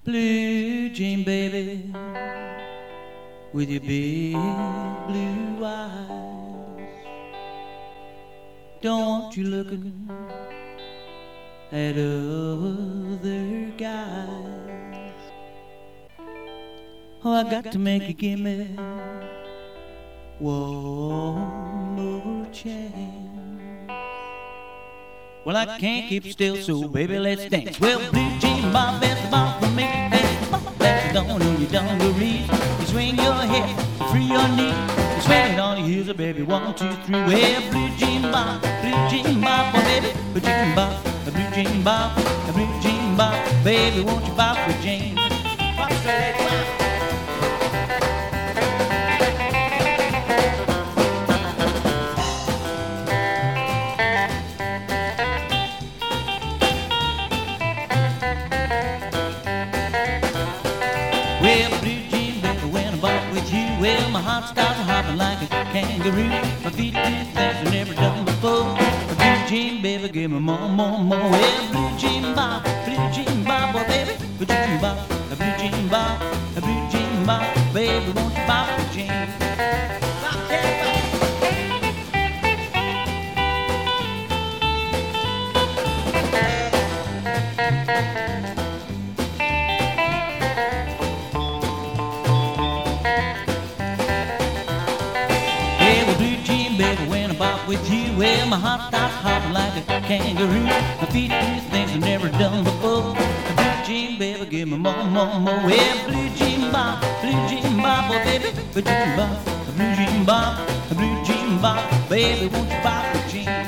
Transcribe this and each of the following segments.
Blue jean baby, with your big blue eyes, don't want you looking at other guys. Oh, I got to make you give me one more chance. Well, I can't keep still, so baby, let's dance. Well, blue jean bob, that's the bob for me. That's the dawn on your dungarees. You swing your head, you free your knee. You swing it on your heels, baby, 1, 2, 3. Well, blue jean bob, oh baby, blue jean bob, blue jean bob, blue jean bob, baby, won't you bob with Jane? Bob straight, bob. Well, blue jean baby, when I bought with you, well, my heart starts hopping like a kangaroo. My feet do things I've never done before. Blue jean baby, give me more, more, more. Well, blue jean bob, oh baby, blue jean bob, blue jean bob, blue jean bob, baby, won't you bob with Jane? With you, well, my heart starts hopping like a kangaroo. My feet do things I've never done before. Blue jean, baby, give me more, more, more. Well, blue jean bob, oh baby, blue jean bob, blue jean bob, baby, won't you bob with Jean?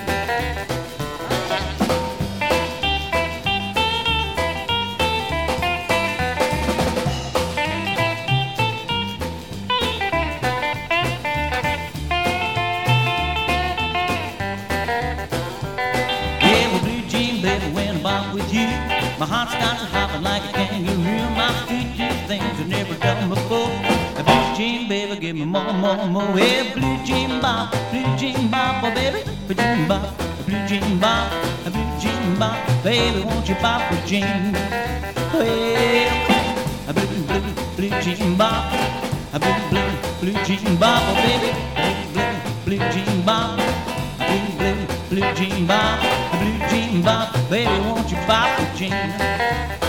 With you, my heart starts hopping like a kangaroo. My feet do things I've never done before. Blue jean, baby, give me more, more, more. Yeah, blue jean bob, oh baby, blue jean bob, blue jean bob, blue jean bob, baby, won't you bob with Jean? Well, blue jean bob, blue jean bob, oh baby, blue jean bob, blue jean bob, blue jean bob, baby, won't you bob with Jean?